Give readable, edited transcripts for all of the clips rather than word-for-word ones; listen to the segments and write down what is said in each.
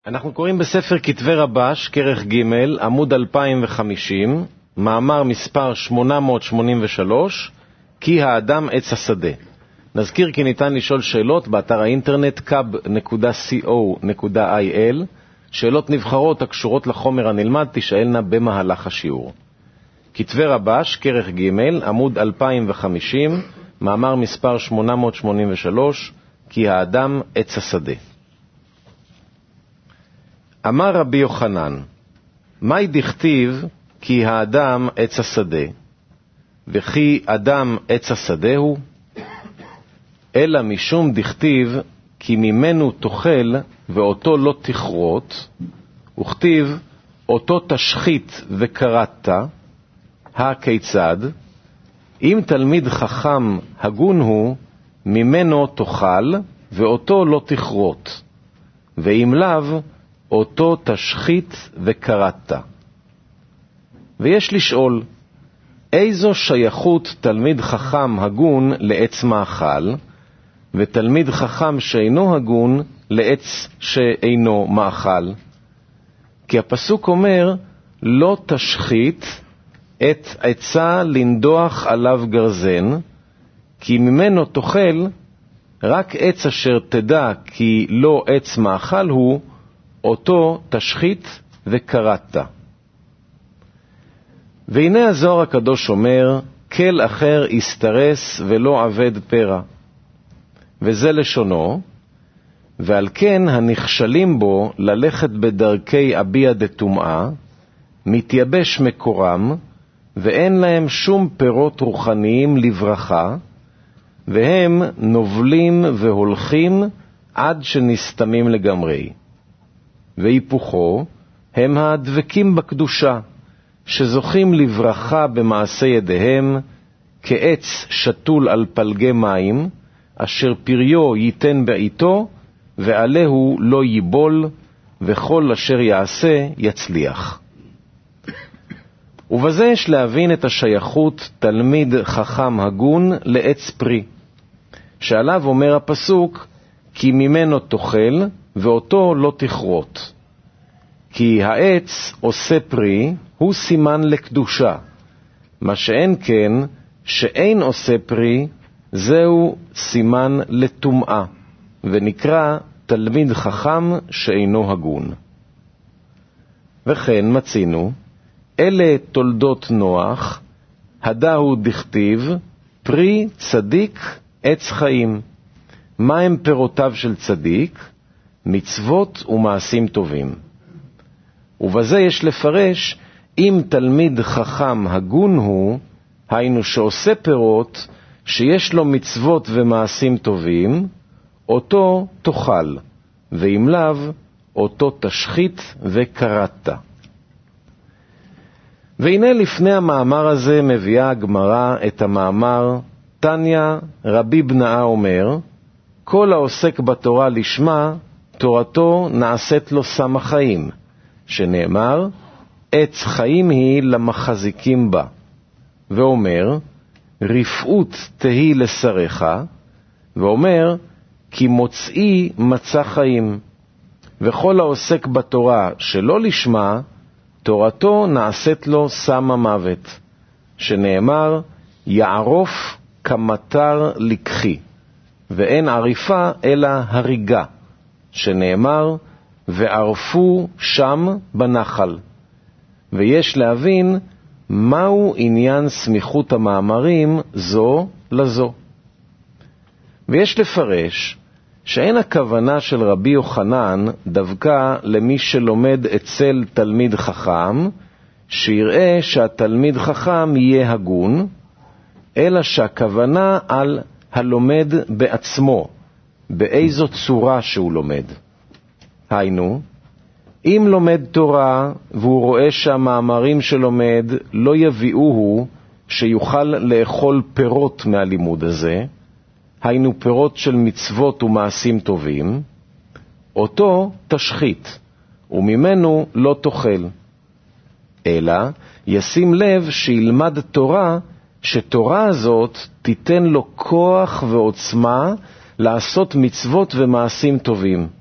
אנחנו קוראים בספר כתבי רבש, כרך ג', עמוד 2050, מאמר מספר 883, כי האדם עץ השדה. נזכיר כי ניתן לשאול שאלות באתר האינטרנט kab.co.il. שאלות נבחרות הקשורות לחומר הנלמד תשאלנה במהלך השיעור. כתבי רבש, כרך ג', עמוד 2050, מאמר מספר 883, כי האדם עץ השדה. אמר רבי יוחנן, מהי דכתיב כי האדם עץ השדה, וכי אדם עץ השדה הוא? אלא משום דכתיב כי ממנו תאכל ואותו לא תכרות, וכתיב אותו תשחית וקראת, הכיצד? אם תלמיד חכם הגון הוא, ממנו תאכל ואותו לא תכרות, ואם לאו, אותו תשחית וקראת. ויש לשאול, איזו שייכות תלמיד חכם הגון לעץ מאכל, ותלמיד חכם שאינו הגון לעץ שאינו מאכל? כי הפסוק אומר, לא תשחית את עצה לנדוח עליו גרזן, כי ממנו תאכל, רק עץ אשר תדע כי לא עץ מאכל הוא, אותו תשחית וקראת. והנה הזוהר הקדוש אומר, כל אחר יסתרס ולא עבד פרע. וזה לשונו, ועל כן הנכשלים בו ללכת בדרכי אביה דתומאה, מתייבש מקורם, ואין להם שום פירות רוחניים לברכה, והם נובלים והולכים עד שנסתמים לגמרי. והיפוכו הם הדבקים בקדושה, שזוכים לברכה במעשה ידיהם, כעץ שתול על פלגי מים, אשר פריו ייתן בעיתו, ועליהו לא ייבול, וכל אשר יעשה יצליח. ובזה יש להבין את השייכות תלמיד חכם הגון לעץ פרי, שעליו אומר הפסוק, כי ממנו תאכל, ואותו לא תכרות. כי העץ עושה פרי הוא סימן לקדושה, מה שאין כן שאין עושה פרי זהו סימן לטומאה, ונקרא תלמיד חכם שאינו הגון. וכן מצינו, אלה תולדות נוח, הדהו דכתיב, פרי צדיק עץ חיים. מה הם פירותיו של צדיק? מצוות ומעשים טובים. ובזה יש לפרש, אם תלמיד חכם הגון הוא, היינו שעושה פירות, שיש לו מצוות ומעשים טובים, אותו תאכל, ואם לאו, אותו תשחית וקראת. והנה לפני המאמר הזה מביאה הגמרא את המאמר, תניא רבי בנאה אומר, כל העוסק בתורה לשמה, תורתו נעשית לו סם החיים, שנאמר, עץ חיים היא למחזיקים בה. ואומר, רפאות תהי לשריך, ואומר, כי מוצאי מצא חיים. וכל העוסק בתורה שלא לשמה, תורתו נעשית לו סם המוות, שנאמר, יערוף כמטר לקחי, ואין עריפה אלא הריגה, שנאמר, וערפו שם בנחל. ויש להבין מהו עניין סמיכות המאמרים זו לזו. ויש לפרש שאין הכוונה של רבי יוחנן דווקא למי שלומד אצל תלמיד חכם, שיראה שהתלמיד חכם יהיה הגון, אלא שהכוונה על הלומד בעצמו, באיזו צורה שהוא לומד. היינו, אם לומד תורה והוא רואה שהמאמרים שלומד לא יביאוהו שיוכל לאכול פירות מהלימוד הזה, היינו פירות של מצוות ומעשים טובים, אותו תשחית, וממנו לא תאכל. אלא ישים לב שילמד תורה, שתורה הזאת תיתן לו כוח ועוצמה לעשות מצוות ומעשים טובים,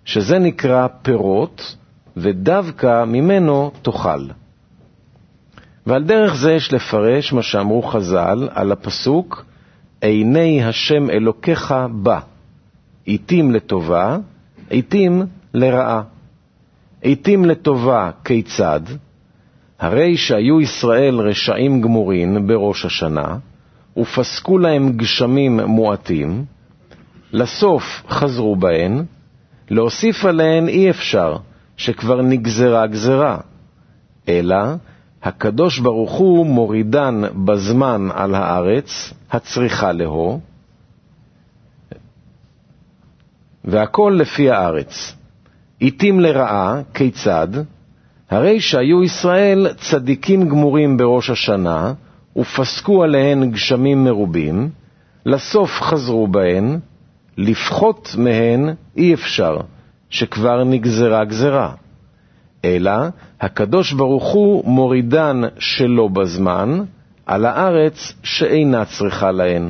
שזה נקרא פירות, ודווקא ממנו תאכל. ועל דרך זה יש לפרש מה שאמרו חז"ל על הפסוק, עיני השם אלוקיך בא, עיתים לטובה, עיתים לרעה. עיתים לטובה כיצד? הרי שהיו ישראל רשעים גמורין בראש השנה, ופסקו להם גשמים מועטים, לסוף חזרו בהן, להוסיף עליהן אי אפשר, שכבר נגזרה גזרה, אלא הקדוש ברוך הוא מורידן בזמן על הארץ, הצריכה להו, והכל לפי הארץ. עיתים לרעה, כיצד? הרי שהיו ישראל צדיקים גמורים בראש השנה, ופסקו עליהן גשמים מרובים, לסוף חזרו בהן, לפחות מהן אי אפשר, שכבר נגזרה גזרה. אלא הקדוש ברוך הוא מורידן שלא בזמן, על הארץ שאינה צריכה להן.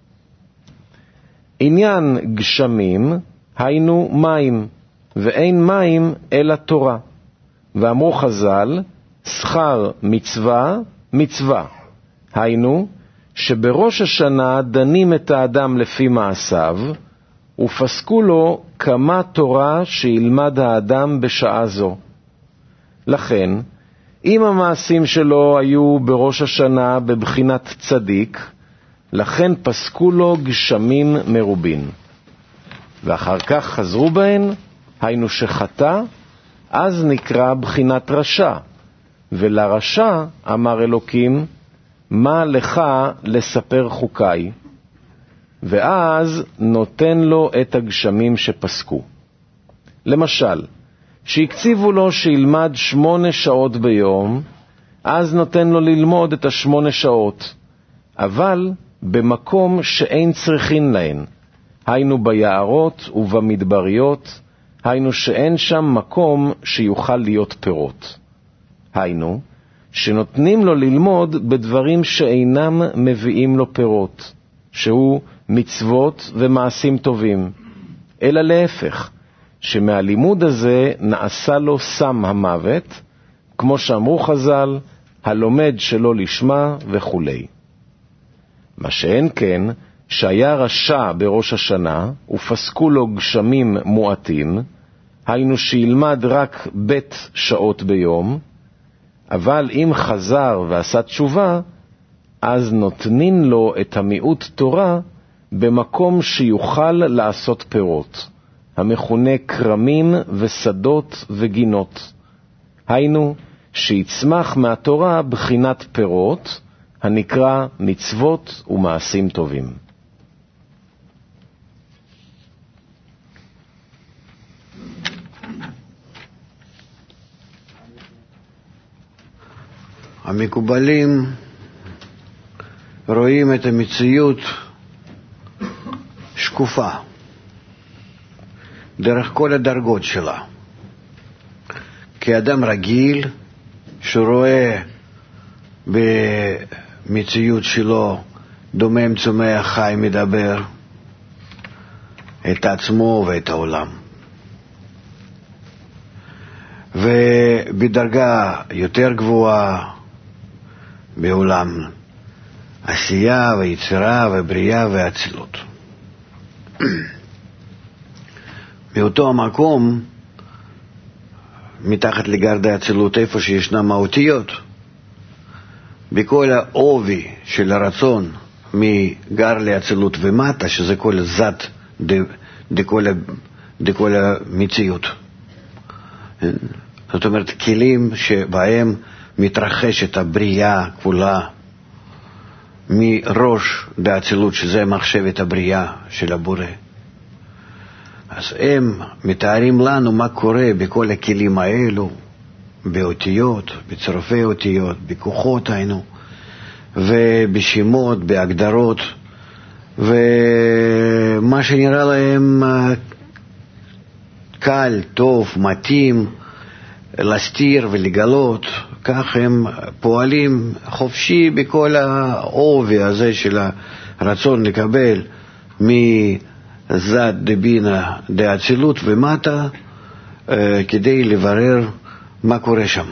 עניין גשמים היינו מים, ואין מים אלא תורה. ואמרו חז"ל, שכר מצווה, מצווה. היינו, שבראש השנה דנים את האדם לפי מעשיו, ופסקו לו כמה תורה שילמד האדם בשעה זו. לכן, אם המעשים שלו היו בראש השנה בבחינת צדיק, לכן פסקו לו גשמים מרובין. ואחר כך חזרו בהן, היינו שחטא, אז נקרא בחינת רשע. ולרשע אמר אלוקים, מה לך לספר חוקיי? ואז נותן לו את הגשמים שפסקו. למשל, שהקציבו לו שילמד 8 שעות ביום, אז נותן לו ללמוד את 8 שעות, אבל במקום שאין צריכין להן, היינו ביערות ובמדבריות, היינו שאין שם מקום שיוכל להיות פירות. היינו, שנותנים לו ללמוד בדברים שאינם מביאים לו פירות, שהוא מצוות ומעשים טובים, אלא להפך, שמהלימוד הזה נעשה לו סם המוות, כמו שאמרו חז"ל, הלומד שלא לשמה וכו'. מה שאין כן, שהיה רשע בראש השנה, ופסקו לו גשמים מועטים, היינו שילמד רק בית שעות ביום, אבל אם חזר ועשה תשובה, אז נותנים לו את המיעוט תורה במקום שיוכל לעשות פירות, המכונה קרמים ושדות וגינות. היינו, שיצמח מהתורה בחינת פירות, הנקרא מצוות ומעשים טובים. המקובלים רואים את המציאות שקופה, דרך כל הדרגות שלה. כאדם רגיל שרואה במציאות שלו דומם, צומח, חי, מדבר את עצמו ואת העולם. ובדרגה יותר גבוהה בעולם עשייה ויצירה ובריאה ואצילות. מאותו המקום, מתחת לגרדי האצילות, איפה שישנה מהותיות, בכל העובי של הרצון מגר לאצילות ומטה, שזה כל זת דכל המציאות. זאת אומרת, כלים שבהם מתרחשת הבריאה כולה, מראש דאצילות, שזה מחשבת הבריאה של הבורא. אז הם מתארים לנו מה קורה בכל הכלים האלו, באותיות, בצירופי אותיות, בכוחות היינו, ובשמות, בהגדרות, ומה שנראה להם קל, טוב, מתאים, להסתיר ולגלות, כך הם פועלים חופשי בכל העובי הזה של הרצון לקבל זד דבינה דאצילות ומטה, כדי לברר מה קורה שם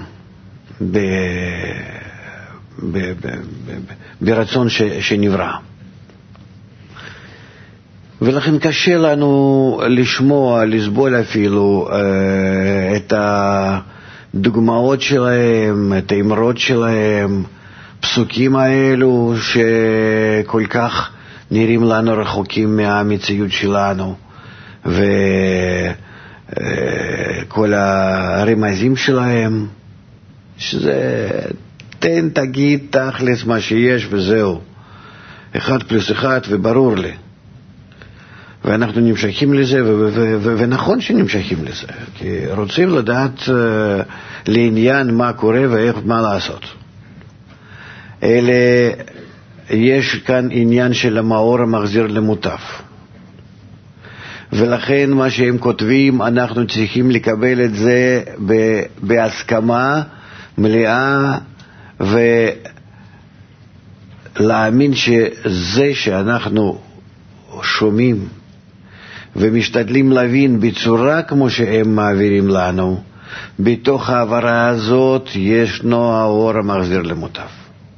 ברצון שנברא. ולכן קשה לנו לשמוע, לסבול אפילו את הדוגמאות שלהם, את האמרות שלהם, פסוקים האלו שכל כך נראים לנו רחוקים מהמציאות שלנו, וכל הרמזים שלהם, שזה תן תגיד תכלס מה שיש וזהו, 1+1 וברור לי. ואנחנו נמשכים לזה, ונכון שנמשכים לזה, כי רוצים לדעת לעניין מה קורה ואיך, מה לעשות. אלה, יש כאן עניין של המאור המחזיר למוטף. ולכן מה שהם כותבים, אנחנו צריכים לקבל את זה בהסכמה מלאה, ולהאמין שזה שאנחנו שומעים ומשתדלים להבין בצורה כמו שהם מעבירים לנו, בתוך העברה הזאת ישנו האור המחזיר למוטף.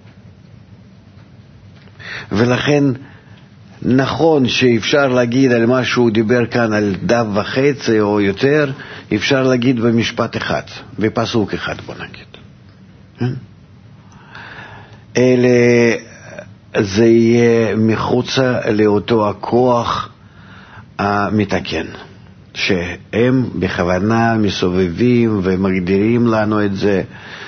ולכן נכון שאפשר להגיד על מה שהוא דיבר כאן על דף וחצי או יותר, אפשר להגיד במשפט אחד, בפסוק אחד, בוא נגיד. אלה, זה יהיה מחוצה לאותו הכוח המתקן, שהם בכוונה מסובבים ומגדירים לנו את זה,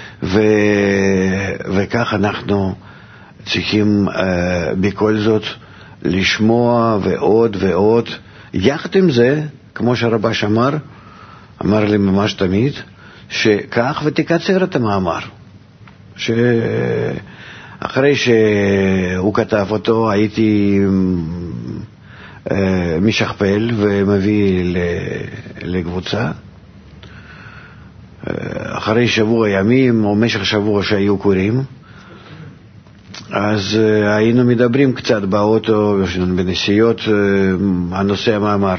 וכך אנחנו צריכים בכל זאת לשמוע ועוד ועוד. יחד עם זה, כמו שהרבש אמר לי ממש תמיד, שכך ותקצר את המאמר, שאחרי שהוא כתב אותו הייתי משכפל ומביא לקבוצה, אחרי שבוע ימים או משך שבוע שהיו קוראים, אז היינו מדברים קצת באוטו בנסיעות הנושא המאמר.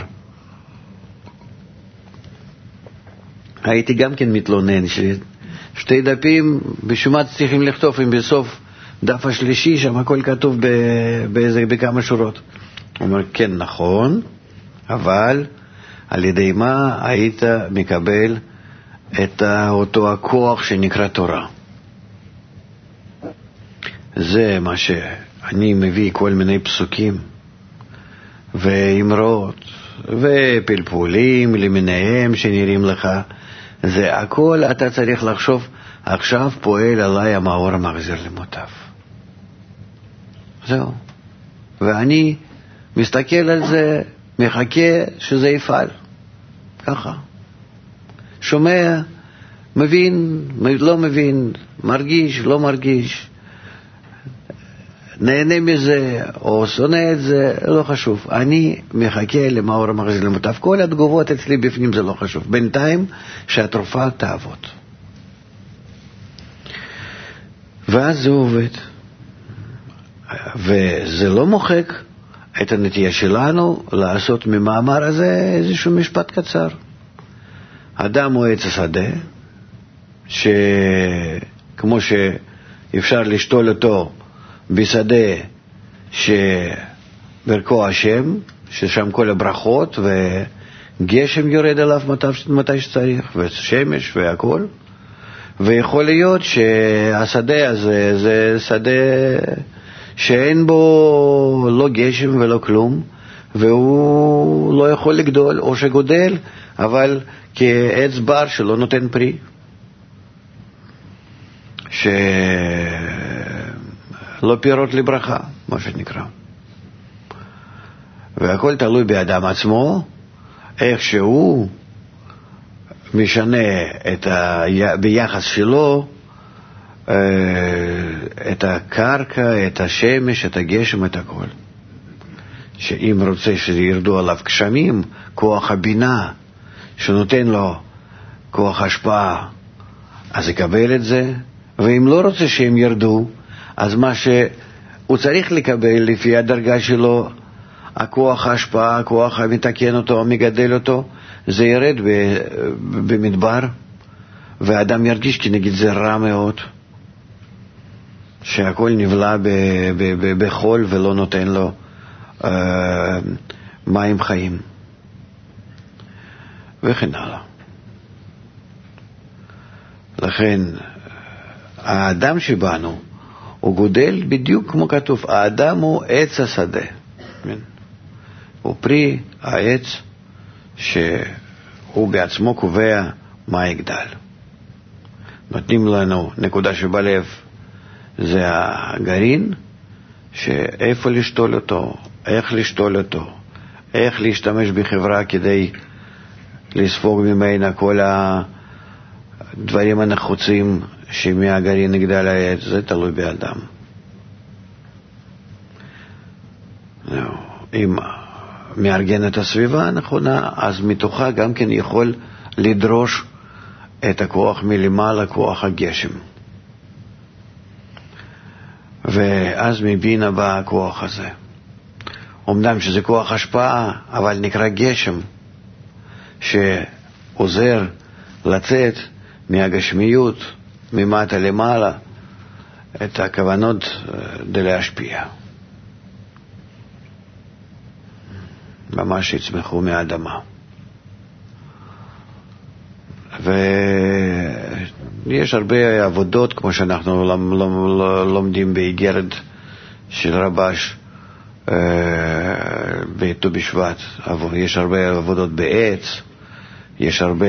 הייתי גם כן מתלונן ששתי דפים בשביל מה צריכים לכתוב אם בסוף דף השלישי שם הכל כתוב בכמה שורות. הוא אומר כן נכון, אבל על ידי מה היית מקבל את אותו הכוח שנקרא תורה. זה מה שאני מביא, כל מיני פסוקים ואמרות ופלפולים למיניהם שנראים לך, זה הכל אתה צריך לחשוב, עכשיו פועל עליי המאור המחזיר למוטף. זהו. ואני מסתכל על זה, מחכה שזה יפעל. ככה. שומע, מבין, לא מבין, מרגיש, לא מרגיש, נהנה מזה או שונא את זה, לא חשוב. אני מחכה למאור המחזיר למוטף. כל התגובות אצלי בפנים זה לא חשוב. בינתיים שהתרופה תעבוד. ואז זה עובד. וזה לא מוחק את הנטייה שלנו לעשות ממאמר הזה איזשהו משפט קצר. אדם הוא עץ השדה, שכמו שאפשר לשתול אותו בשדה שברכו השם, ששם כל הברכות וגשם יורד עליו מתי שצריך, ושמש והכל, ויכול להיות שהשדה הזה זה שדה שאין בו לא גשם ולא כלום, והוא לא יכול לגדול, או שגודל אבל כעץ בר שלא נותן פרי, לא פירות לברכה, מה שנקרא. והכל תלוי באדם עצמו, איך שהוא משנה ביחס שלו את הקרקע, את השמש, את הגשם, את הכל. שאם רוצה שירדו עליו גשמים, כוח הבינה שנותן לו כוח השפעה, אז יקבל את זה. ואם לא רוצה שהם ירדו, אז מה שהוא צריך לקבל לפי הדרגה שלו, הכוח ההשפעה, הכוח המתקן אותו, המגדל אותו, זה ירד במדבר, והאדם ירגיש כנגד זה רע מאוד, שהכל נבלע בחול ולא נותן לו מים חיים, וכן הלאה. לכן, האדם שבנו, הוא גודל בדיוק כמו כתוב, האדם הוא עץ השדה. הוא פרי העץ שהוא בעצמו קובע מה יגדל. נותנים לנו נקודה שבלב, זה הגרעין, שאיפה לשתול אותו, איך לשתול אותו, איך להשתמש בחברה כדי לספוג ממנה כל הדברים הנחוצים שמהגרעין יגדל העץ, זה תלוי באדם. אם מארגן את הסביבה הנכונה, אז מתוכה גם כן יכול לדרוש את הכוח מלמעלה, כוח הגשם. ואז מבינה בא הכוח הזה. אומנם שזה כוח השפעה, אבל נקרא גשם, שעוזר לצאת מהגשמיות, ממטה למעלה, את הכוונות להשפיע. ממש יצמחו מהאדמה. ויש הרבה עבודות, כמו שאנחנו לומדים באיגרת של רבש בט"ו בשבט. יש הרבה עבודות בעץ, יש הרבה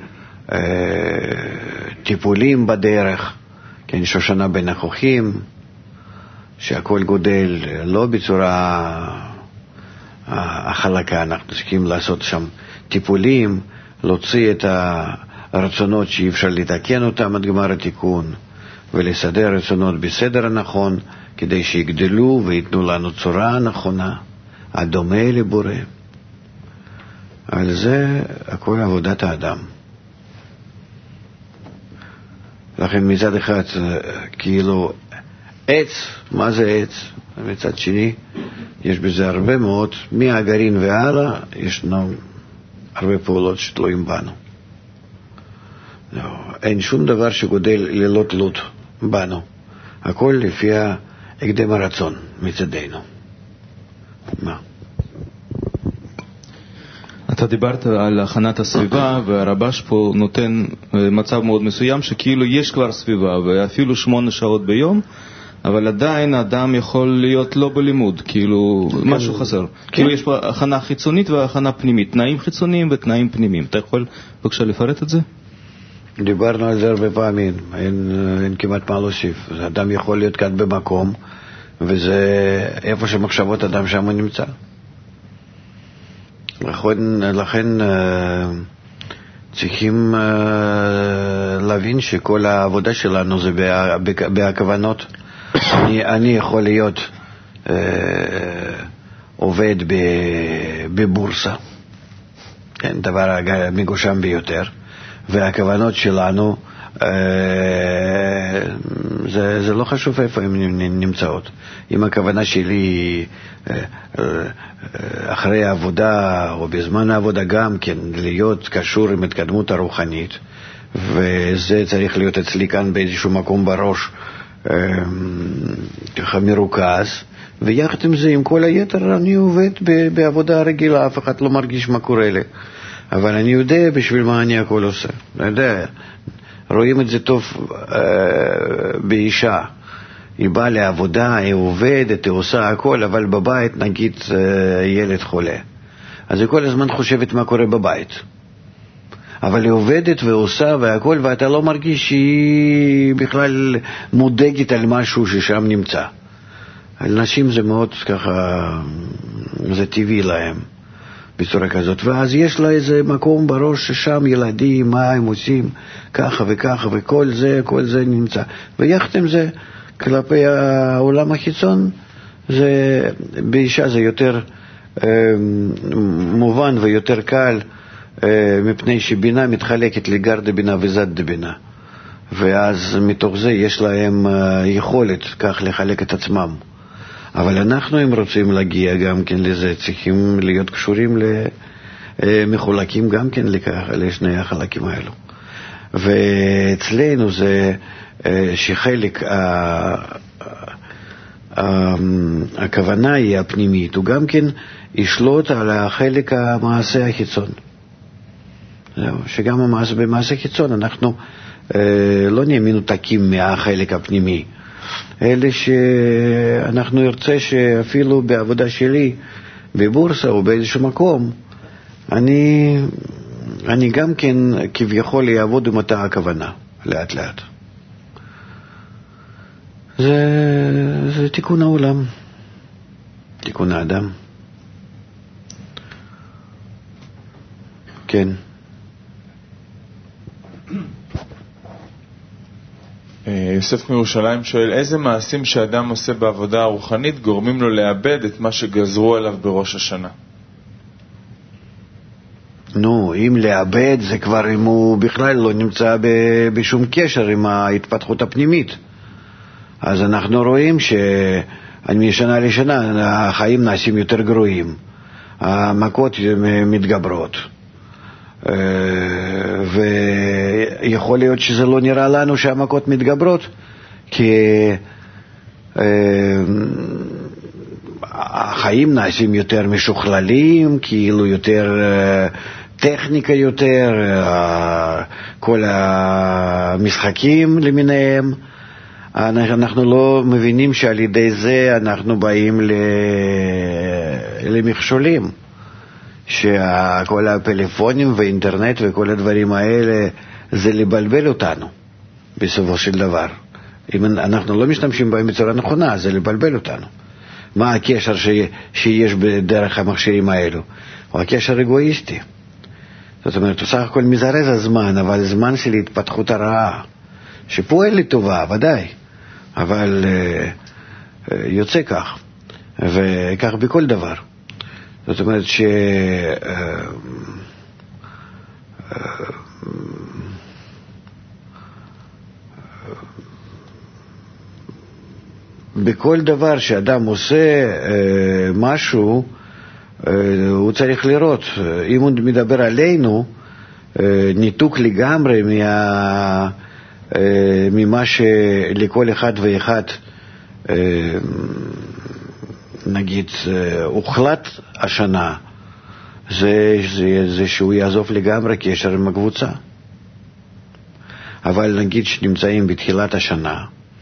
טיפולים בדרך, כן, שושנה בין הכוחים, שהכל גודל לא בצורה החלקה. אנחנו צריכים לעשות שם טיפולים, להוציא את הרצונות שאי אפשר לתקן אותם עד גמר התיקון, ולסדר רצונות בסדר הנכון, כדי שיגדלו ויתנו לנו צורה נכונה, הדומה לבורא. על זה הכל עבודת האדם. לכן מצד אחד, כאילו, עץ, מה זה עץ? מצד שני, יש בזה הרבה מאוד, מהגרעין והלאה, ישנו הרבה פעולות שתלויים בנו. לא, אין שום דבר שגודל ללא תלות בנו. הכל לפי הקדם הרצון מצדנו. מה? אתה דיברת על הכנת הסביבה, והרבש פה נותן מצב מאוד מסוים שכאילו יש כבר סביבה, ואפילו 8 שעות ביום, אבל עדיין האדם יכול להיות לא בלימוד, כאילו משהו חסר. כאילו יש פה הכנה חיצונית והכנה פנימית, תנאים חיצוניים ותנאים פנימיים. אתה יכול בבקשה לפרט את זה? דיברנו על זה הרבה פעמים, אין כמעט מה להוסיף. האדם יכול להיות כאן במקום, וזה איפה שמחשבות אדם שם הוא נמצא. לכן צריכים להבין שכל העבודה שלנו זה בהכוונות. אני יכול להיות עובד בבורסה, כן, דבר מגושם ביותר, והכוונות שלנו זה לא חשוב איפה הן נמצאות. אם הכוונה שלי אחרי העבודה או בזמן העבודה גם כן להיות קשור עם התקדמות הרוחנית, וזה צריך להיות אצלי כאן באיזשהו מקום בראש ככה מרוכז, ויחד עם זה עם כל היתר אני עובד בעבודה רגילה, אף אחד לא מרגיש מה קורה לי, אבל אני יודע בשביל מה אני הכל עושה. אני יודע, רואים את זה טוב באישה, היא באה לעבודה, היא עובדת, היא עושה הכל, אבל בבית נגיד ילד חולה, אז היא כל הזמן חושבת מה קורה בבית, אבל היא עובדת ועושה והכל, ואתה לא מרגיש שהיא בכלל מודאגת על משהו ששם נמצא. על נשים זה מאוד ככה, זה טבעי להם בצורה כזאת, ואז יש לה איזה מקום בראש ששם ילדים, מה הם עושים, ככה וככה, וכל זה נמצא. ויחד עם זה, כלפי העולם החיצון, באישה זה יותר מובן ויותר קל, מפני שבינה מתחלקת לגר דבינה וזד דבינה, ואז מתוך זה יש להם יכולת כך לחלק את עצמם. אבל אנחנו, אם רוצים להגיע גם כן לזה, צריכים להיות קשורים מחולקים גם כן לשני החלקים האלו. ואצלנו זה שחלק הכוונה היא הפנימית, הוא גם כן ישלוט על החלק המעשה החיצון. שגם במעשה החיצון אנחנו לא נהיה מנותקים מהחלק הפנימי, אלא שאנחנו נרצה שאפילו בעבודה שלי בבורסה או באיזשהו מקום אני גם כן כביכול יעבוד עם אותה הכוונה לאט לאט. זה תיקון העולם, תיקון האדם. כן. יוסף מירושלים שואל, איזה מעשים שאדם עושה בעבודה הרוחנית גורמים לו לאבד את מה שגזרו עליו בראש השנה? אם לאבד זה כבר אם הוא בכלל לא נמצא בשום קשר עם ההתפתחות הפנימית. אז אנחנו רואים שמשנה לשנה החיים נעשים יותר גרועים, המכות מתגברות, ויכול להיות שזה לא נראה לנו שהמכות מתגברות, כי החיים נעשים יותר משוכללים, כאילו יותר טכניקה יותר, כל המשחקים למיניהם. אנחנו לא מבינים שעל ידי זה אנחנו באים למכשולים, שכל הפלאפונים והאינטרנט וכל הדברים האלה זה לבלבל אותנו בסופו של דבר. אם אנחנו לא משתמשים בהם בצורה נכונה, זה לבלבל אותנו. מה הקשר שיש בדרך המכשירים האלו? הוא הקשר אגואיסטי. זאת אומרת, הוא סך הכל מזרז הזמן, אבל זמן של התפתחות הרעה, שפועל לטובה, ודאי, אבל יוצא כך, וכך בכל דבר. זאת אומרת בכל דבר שאדם עושה משהו, הוא צריך לראות. אם הוא מדבר עלינו, ניתוק לגמרי ממה שלכל אחד ואחד נגיד הוחלט השנה, זה שהוא יעזוב לגמרי קשר עם הקבוצה. אבל נגיד שנמצאים בתחילת השנה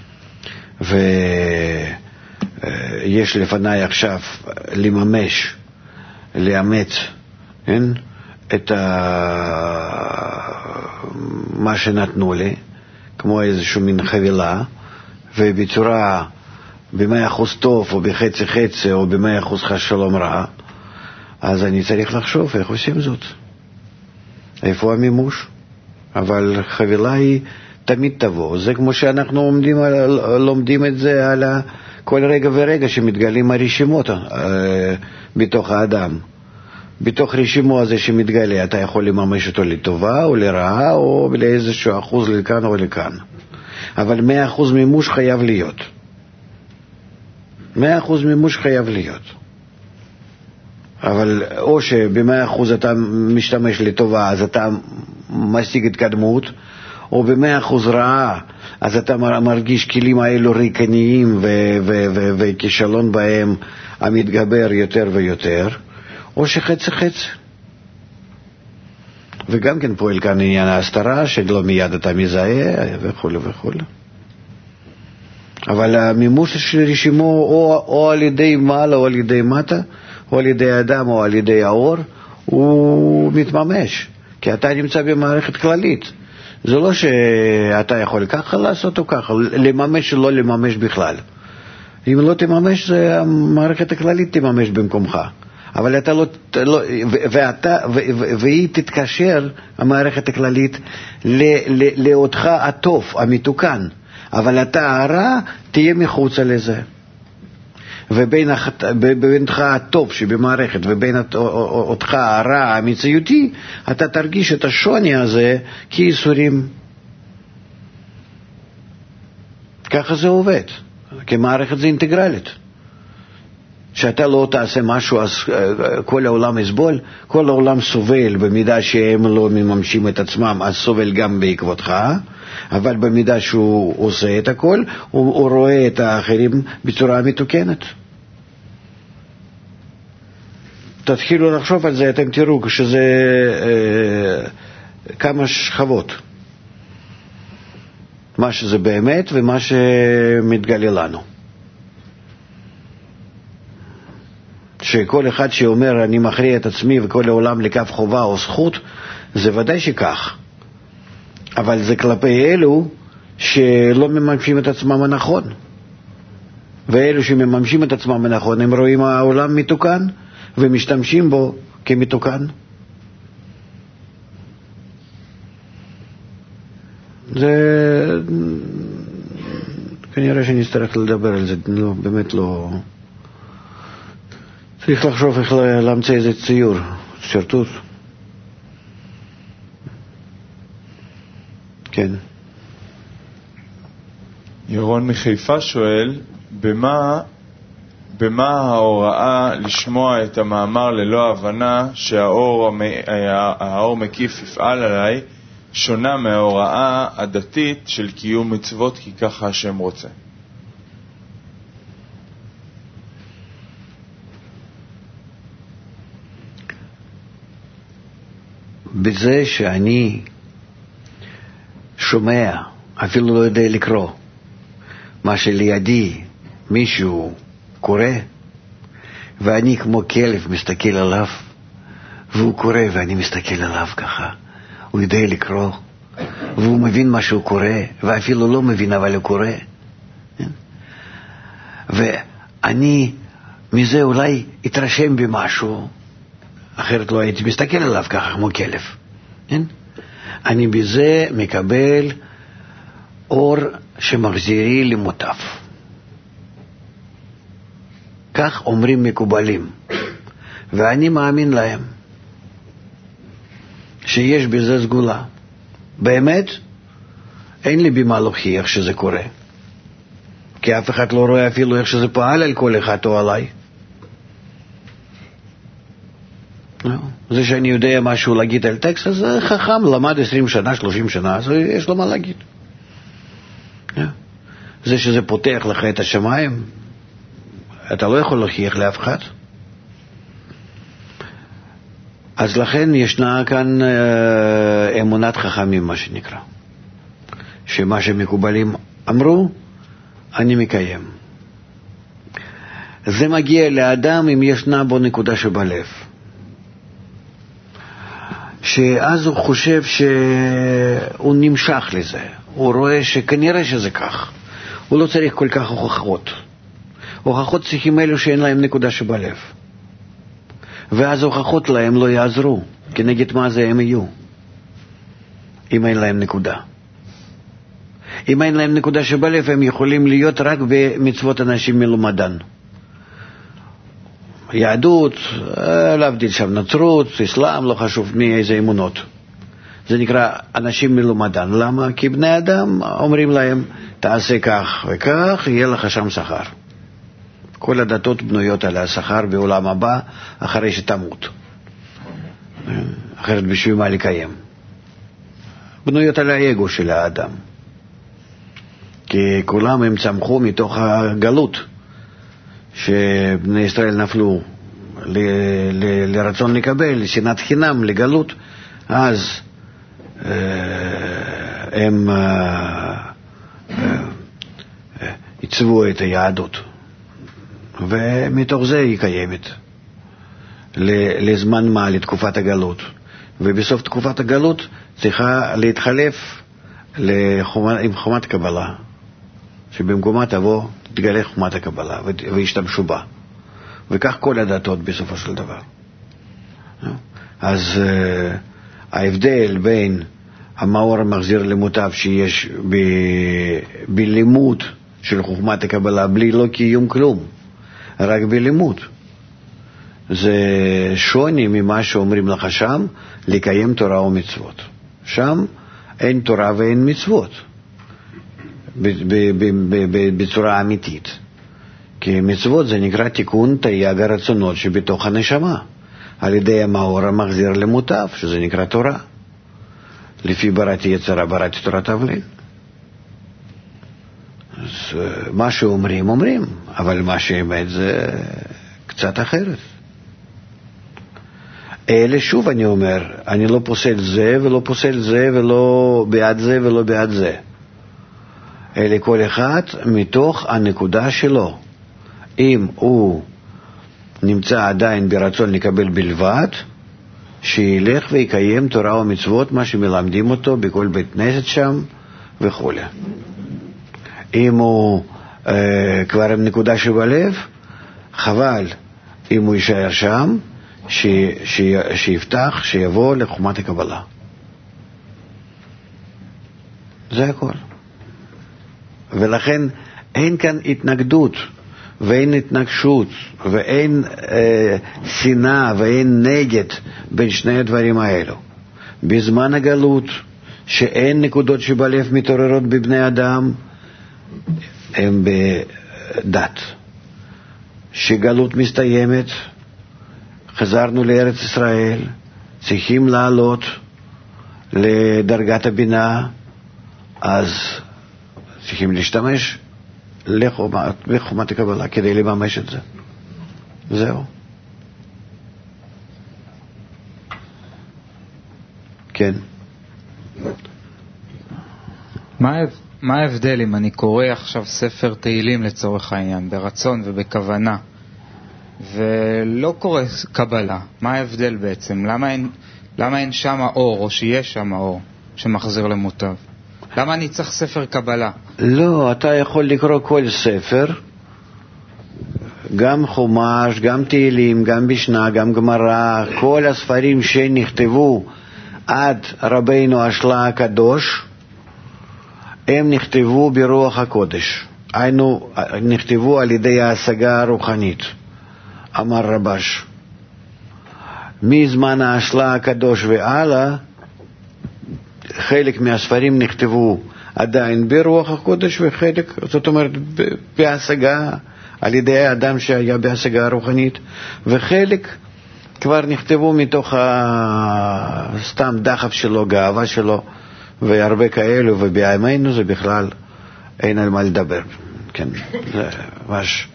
ויש לפניי עכשיו לממש, לאמץ, כן? את מה שנתנו לי, כמו איזשהו מין חבילה, ובצורה ב100% טוב, או בחצי חצי, או ב100% חס שלום רע, אז אני צריך לחשוב איך עושים זאת. איפה המימוש? אבל חבילה היא תמיד תבוא. זה כמו שאנחנו לומדים את זה על כל רגע ורגע שמתגלים הרשימות בתוך האדם. בתוך רשימו הזה שמתגלה, אתה יכול לממש אותו לטובה או לרעה, או לאיזשהו אחוז לכאן או לכאן. אבל 100% מימוש חייב להיות. 100% מימוש חייב להיות. אבל או שב100% אתה משתמש לטובה, אז אתה משיג התקדמות, או ב100% רעה, אז אתה מרגיש כלים האלו ריקניים וכישלון בהם המתגבר יותר ויותר, או שחצי חצי. וגם כן פועל כאן עניין ההסתרה, שלא מיד אתה מזהה וכו' וכו'. אבל המימוש של רשימו או על ידי מעלה או על ידי מטה, או על ידי האדם או על ידי האור, הוא מתממש, כי אתה נמצא במערכת כללית. זה לא שאתה יכול ככה לעשות או ככה, לממש או לא לממש בכלל. אם לא תממש, המערכת הכללית תממש במקומך. אבל אתה לא והיא תתקשר, המערכת הכללית, לאותך הטוב, המתוקן. אבל אתה הרע, תהיה מחוץ לזה. ובינך הטוב שבמערכת ובין אותך הרע המציאותי, אתה תרגיש את השוני הזה כייסורים. ככה זה עובד. כמערכת זה אינטגרלית. שאתה לא תעשה משהו אז כל העולם יסבול, כל העולם סובל במידה שהם לא מממשים את עצמם, אז סובל גם בעקבותך, אבל במידה שהוא עושה את הכל, הוא רואה את האחרים בצורה מתוקנת. תתחילו לחשוב על זה, אתם תראו שזה כמה שכבות. מה שזה באמת ומה שמתגלה לנו. שכל אחד שאומר אני מכריע את עצמי וכל העולם לקו חובה או זכות, זה ודאי שכך. אבל זה כלפי אלו שלא מממשים את עצמם הנכון. ואלו שמממשים את עצמם הנכון, הם רואים העולם מתוקן ומשתמשים בו כמתוקן. זה כנראה שנצטרך לדבר על זה, לא, באמת לא. צריך לחשוב איך להמציא איזה ציור, שרטוט. כן. ירון מחיפה שואל, במה ההוראה לשמוע את המאמר ללא הבנה שהאור מקיף יפעל עליי שונה מההוראה הדתית של קיום מצוות כי ככה השם רוצה? בזה שאני שומע, אפילו לא יודע לקרוא, מה שלידי מישהו קורא, ואני כמו כלב מסתכל עליו, והוא קורא ואני מסתכל עליו ככה. הוא יודע לקרוא, והוא מבין מה שהוא קורא, ואפילו לא מבין אבל הוא קורא. ואני מזה אולי אתרשם במשהו, אחרת לא הייתי מסתכל עליו ככה כמו כלב. אני בזה מקבל אור שמחזירי למוטב. כך אומרים מקובלים, ואני מאמין להם שיש בזה סגולה. באמת אין לי במה להוכיח שזה קורה, כי אף אחד לא רואה אפילו איך שזה פעל על כל אחד או עליי. זה שאני יודע משהו להגיד על טקסט, אז חכם, למד 20 שנה, 30 שנה, אז יש לו מה להגיד. זה שזה פותח לך את השמיים, אתה לא יכול להוכיח לאף אחד. אז לכן ישנה כאן אמונת חכמים, מה שנקרא. שמה שמקובלים אמרו, אני מקיים. זה מגיע לאדם אם ישנה בו נקודה שבלב. שאז הוא חושב שהוא נמשך לזה. הוא רואה שכנראה שזה כך. הוא לא צריך כל כך הוכחות. הוכחות צריכים אלו שאין להם נקודה שבלב. ואז הוכחות להם לא יעזרו. כנגד מה זה הם יהיו? אם אין להם נקודה. אם אין להם נקודה שבלב, הם יכולים להיות רק במצוות אנשים מלומדן. יהדות, להבדיל שם נצרות, אסלאם, לא חשוב מאיזה אמונות. זה נקרא אנשים מלומדן. למה? כי בני אדם אומרים להם, תעשה כך וכך, יהיה לך שם שכר. כל הדתות בנויות על השכר בעולם הבא, אחרי שתמות. אחרת בשביל מה לקיים. בנויות על האגו של האדם. כי כולם הם צמחו מתוך הגלות. שבני ישראל נפלו לרצון לקבל, לשנאת חינם, לגלות, אז הם עיצבו את היהדות. ומתוך זה היא קיימת. לזמן מה, לתקופת הגלות. ובסוף תקופת הגלות צריכה להתחלף עם חומת קבלה. שבמקומה תבוא, תתגלה חומת הקבלה וישתמשו בה. וכך כל הדתות בסופו של דבר. אז ההבדל בין המאור המחזיר למוטב שיש בלימוד של חוכמת הקבלה, בלי לא קיום כלום, רק בלימוד. זה שוני ממה שאומרים לך שם, לקיים תורה ומצוות. שם אין תורה ואין מצוות. בצורה אמיתית. כי כי מצוות זה נקרא תיקון תייג הרצונות שבתוך הנשמה, על ידי המאור המחזיר למוטב, שזה נקרא תורה. לפי בראתי יצרה בראתי תורת תבלין. אז מה שאומרים, אומרים, אבל מה שאמת זה קצת אחרת. אלה, שוב אני אומר, אני לא פוסל זה ולא פוסל זה ולא בעד זה ולא בעד זה. אלה כל אחד מתוך הנקודה שלו. אם הוא נמצא עדיין ברצון לקבל בלבד, שילך ויקיים תורה ומצוות, מה שמלמדים אותו בכל בית כנסת שם וכו'. אם הוא כבר עם נקודה שבלב, חבל אם הוא יישאר שם, שיפתח, שיבוא לחומת הקבלה. זה הכל. ולכן אין כאן התנגדות ואין התנגשות ואין שנאה ואין נגד בין שני הדברים האלו. בזמן הגלות שאין נקודות שבלב מתעוררות בבני אדם, הם בדת. שגלות מסתיימת, חזרנו לארץ ישראל, צריכים לעלות לדרגת הבינה, אז צריכים להשתמש לחומת הקבלה כדי לממש את זה. זהו. כן. מה ההבדל אם אני קורא עכשיו ספר תהילים לצורך העניין, ברצון ובכוונה, ולא קורא קבלה? מה ההבדל בעצם? למה אין שם אור, או שיש שם אור שמחזיר למוטב? למה אני צריך ספר קבלה? לא, אתה יכול לקרוא כל ספר, גם חומש, גם תהילים, גם משנה, גם גמרא, כל הספרים שנכתבו עד רבינו השלה הקדוש, הם נכתבו ברוח הקודש. היינו, נכתבו על ידי ההשגה הרוחנית, אמר רבש. מזמן ההשלה הקדוש והלאה, חלק מהספרים נכתבו עדיין ברוח הקודש, וחלק, זאת אומרת, בהשגה, על ידי האדם שהיה בהשגה הרוחנית, וחלק כבר נכתבו מתוך סתם דחף שלו, גאווה שלו, והרבה כאלו, ובימינו זה בכלל אין על מה לדבר. כן, זה ממש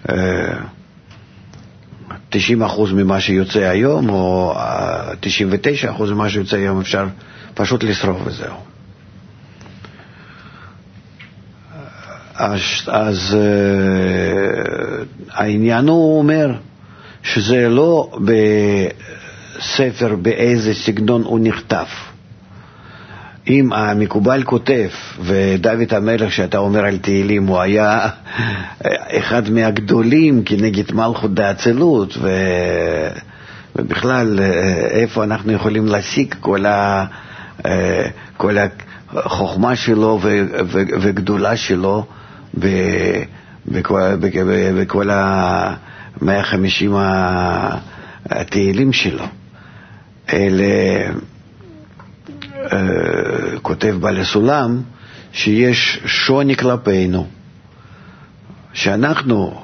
90% ממה שיוצא היום, או 99% ממה שיוצא היום, אפשר פשוט לשרוף וזהו. אז העניין הוא אומר שזה לא בספר באיזה סגנון הוא נכתב. אם המקובל כותב, ודוד המלך שאתה אומר על תהילים, הוא היה אחד מהגדולים כנגד מלכות דאצילות, ובכלל איפה אנחנו יכולים להשיג כל החוכמה שלו וגדולה שלו בכל 150 התהילים שלו. אלה כותב בעל הסולם שיש שוני כלפינו, שאנחנו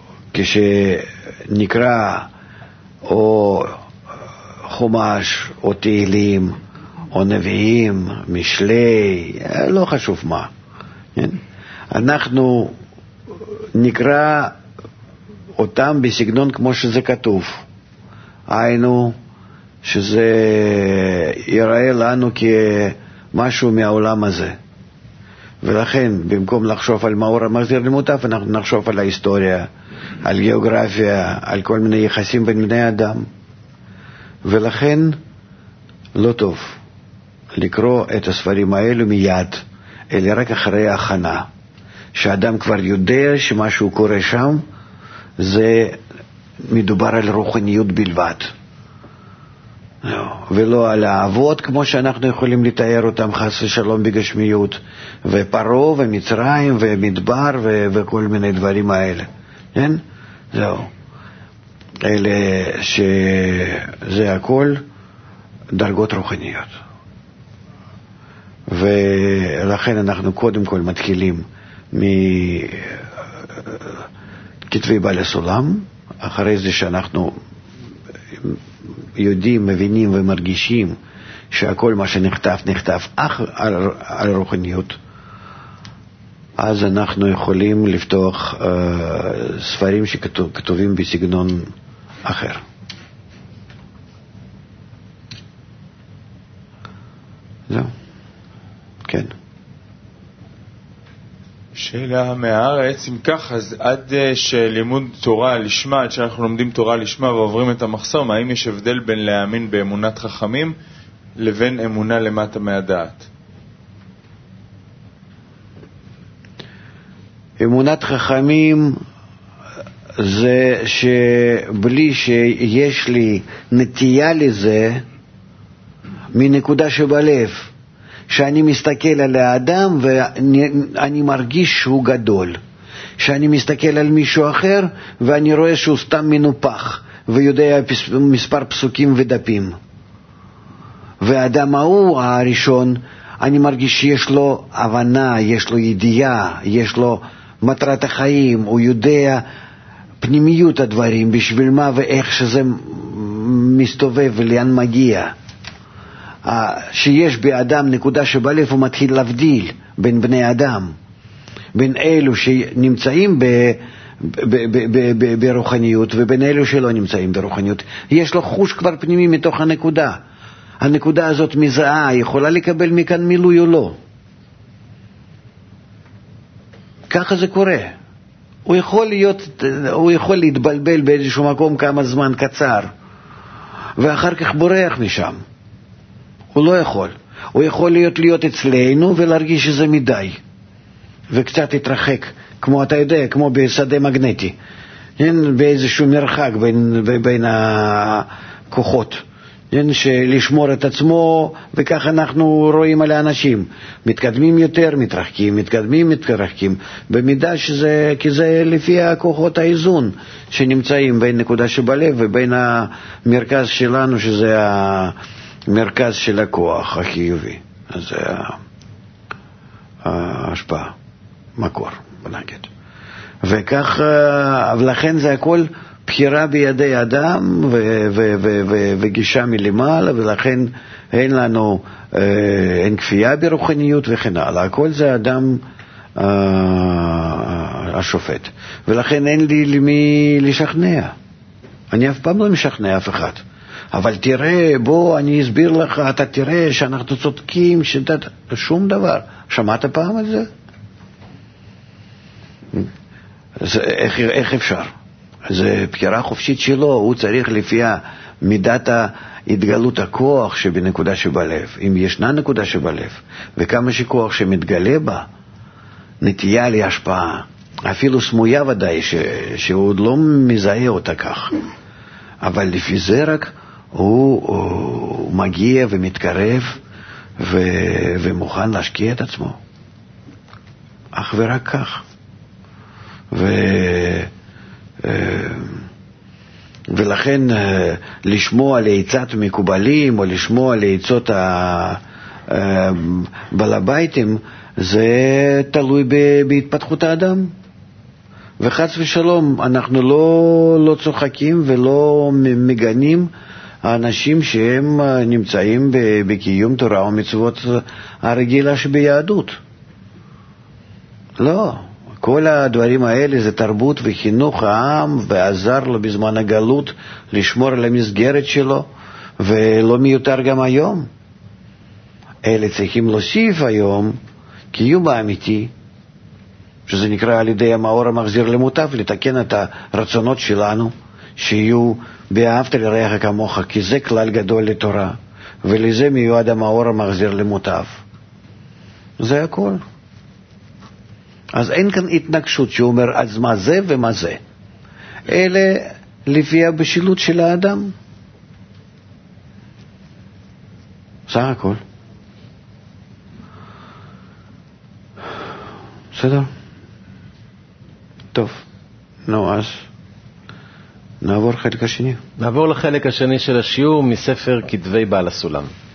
כשנקרא או חומש או תהילים או נביאים, משלי, לא חשוב מה, כן? אנחנו נקרא אותם בסגנון כמו שזה כתוב, היינו שזה ייראה לנו כמשהו מהעולם הזה. ולכן במקום לחשוב על מאור המחזיר למוטב, אנחנו נחשוב על ההיסטוריה, על גיאוגרפיה, על כל מיני יחסים בין בני אדם. ולכן לא טוב לקרוא את הספרים האלו מיד, אלא רק אחרי ההכנה, שאדם כבר יודע שמשהו קורה שם, זה מדובר על רוחניות בלבד, ולא על האבות כמו שאנחנו יכולים לתאר אותם חס ושלום בגשמיות, ופרו ומצרים ומדבר וכל מיני דברים האלה, כן? זהו. אלה שזה הכל דרגות רוחניות. ולכן אנחנו קודם כל מתחילים כתבי בעל הסולם, אחרי זה שאנחנו יודעים, מבינים ומרגישים שהכל מה שנכתב אך על רוחניות, אז אנחנו יכולים לפתוח ספרים שכתובים בסגנון אחר. זהו. כן. שאלה מהארץ, אם כך, אז עד שלימוד תורה לשמה, עד שאנחנו לומדים תורה לשמה ועוברים את המחסום, האם יש הבדל בין להאמין באמונת חכמים לבין אמונה למטה מהדעת? אמונת חכמים זה שבלי שיש לי נטייה לזה, מנקודה שבלב, שאני מסתכל על האדם ואני מרגיש שהוא גדול, שאני מסתכל על מישהו אחר ואני רואה שהוא סתם מנופח ויודע מספר פסוקים ודפים, והאדם ההוא הראשון אני מרגיש שיש לו הבנה, יש לו ידיעה, יש לו מטרת החיים, הוא יודע פנימיות הדברים, בשביל מה ואיך שזה מסתובב ולאן מגיע. שיש באדם נקודה שבלב, הוא מתחיל להבדיל בין בני אדם, בין אלו שנמצאים ברוחניות ובין אלו שלא נמצאים ברוחניות. יש לו חוש כבר פנימי מתוך הנקודה. הנקודה הזאת מזהה, יכולה לקבל מכאן מילוי או לא. ככה זה קורה. הוא יכול להתבלבל באיזשהו מקום כמה זמן קצר, ואחר כך בורח משם. הוא לא יכול. הוא יכול להיות אצלנו ולהרגיש שזה מדי, וקצת יתרחק, כמו אתה יודע, כמו בשדה מגנטי, באיזשהו מרחק בין הכוחות, לשמור את עצמו, וכך אנחנו רואים על האנשים. מתקדמים יותר, מתרחקים, מתקדמים, מתרחקים, במידה שזה, כי זה לפי הכוחות האיזון שנמצאים בין נקודה שבלב ובין המרכז שלנו, שזה המרכז של הכוח החיובי. אז זה ההשפעה, מקור, בנגיד. וכך, ולכן זה הכל בחירה בידי אדם וגישה מלמעלה, ולכן אין כפייה ברוחניות וכן הלאה. הכל זה אדם השופט. ולכן אין לי למי לשכנע. אני אף פעם לא משכנע אף אחד. אבל תראה, בוא אני אסביר לך, אתה תראה שאנחנו צודקים, שום דבר. שמעת פעם על זה? איך אפשר? זה בחירה חופשית שלו, הוא צריך לפי מידת התגלות הכוח שבנקודה שבלב. אם ישנה נקודה שבלב, וכמה שכוח שמתגלה בה, נטייה להשפעה, אפילו סמויה ודאי, שהוא עוד לא מזהה אותה כך. אבל לפי זה רק הוא מגיע ומתקרב ומוכן להשקיע את עצמו. אך ורק כך. ולכן לשמוע לעצת מקובלים או לשמוע לעצות בלבייטים, זה תלוי בהתפתחות האדם. וחץ ושלום, אנחנו לא צוחקים ולא מגנים האנשים שהם נמצאים בקיום תורה ומצוות הרגילה שביהדות. לא. כל הדברים האלה זה תרבות וחינוך העם, ועזר לו בזמן הגלות לשמור על המסגרת שלו, ולא מיותר גם היום. אלה צריכים להוסיף היום קיום האמיתי, שזה נקרא על ידי המאור המחזיר למוטב, לתקן את הרצונות שלנו, שיהיו באהבת לרעך כמוך, כי זה כלל גדול לתורה, ולזה מיועד המאור המחזיר למוטב. זה הכל. אז אין כאן התנגשות שאומר אז מה זה ומה זה. אלה לפי הבשילות של האדם. זה הכל. בסדר? טוב. נו, אז נעבור לחלק השני. נעבור לחלק השני של השיעור מספר כתבי בעל הסולם.